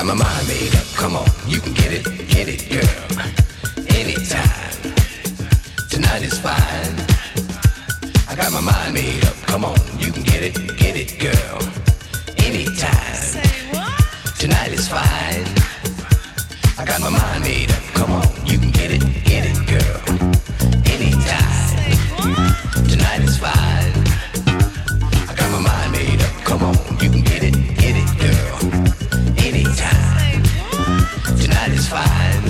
got my mind made up. Come on, you can get it, girl. Anytime. Tonight is fine. I got my mind made up. Come on, you can get it, girl. Anytime. Say what? Tonight is fine. I got my mind made up. Come on, you can get it, girl. Anytime. Say what? Tonight is fine. I got my mind made up. Come on, you can get it, girl. Anytime. Say what? Tonight is fine.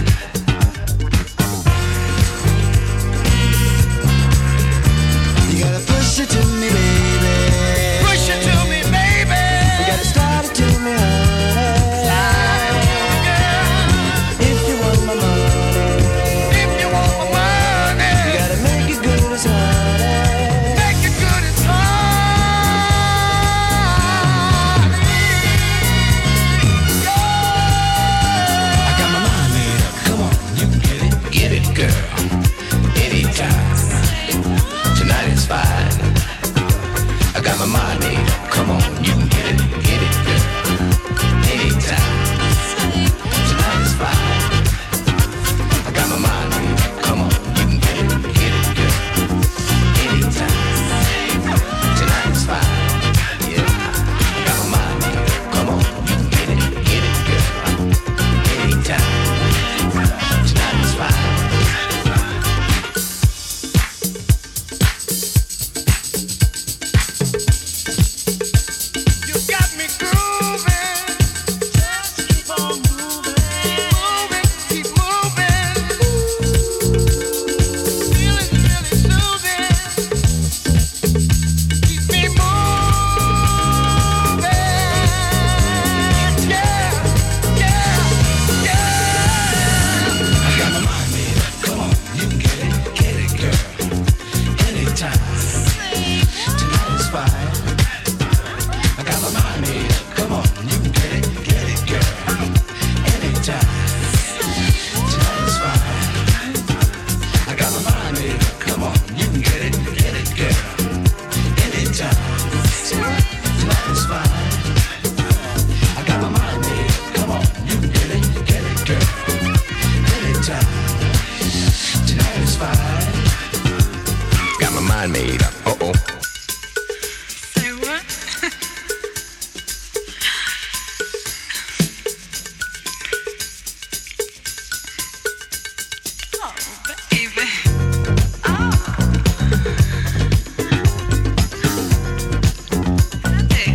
You gotta push it to me, baby. Push it to me, baby. You gotta start it to me, honey. Slide it to me, girl. If you want my money, If you want my money, you gotta make it good as honey. make it good as hard. I got my mind made up. Come on, you can get it, girl. Anytime. Tonight is fine. I got my mind made up. Come on, you can get it, girl. Anytime. Tonight is fine. I got my mind made up. Come on, you can get it, girl. Anytime. Tonight is fine. Yeah. I got my mind made up. Come on, you can get it, girl. Anytime. Tonight is fine. You got me grooving. Just keep on moving. Keep moving. Feeling really soothing. Keep me moving. Yeah. I got my mind made up. Come on, you can get it, girl. Anytime. Tonight is fine. I got my mind made up. Come on, you can get it, girl. Anytime. Tonight is fine. I got my mind made up. Come on, you can get it, girl. Anytime. Tonight is fine. I got my mind made up. Come on, you can get it, girl. Anytime. Tonight is fine. Got my mind made up. Uh-oh. Say what? Oh, baby. Oh. Hey.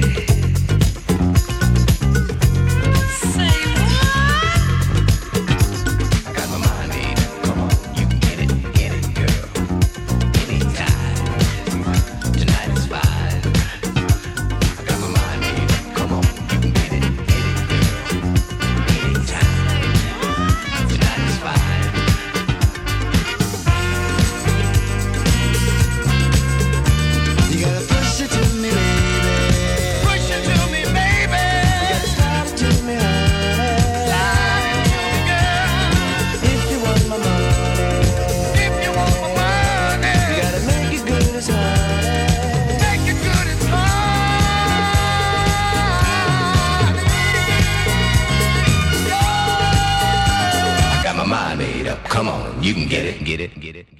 Say what? I got my mind made up. Come on, you can get it, girl. Anytime. Tonight is fine. I got my mind made up. Come on, you can get it, girl. Anytime. Tonight is fine. You gotta push it to me, baby. Push it to me, baby. You gotta start it to me, honey. Slide it to me, girl. If you want my money, If you want my money, you gotta make it good as honey. make it good as hard. I got my mind made up. Come on, you can get it.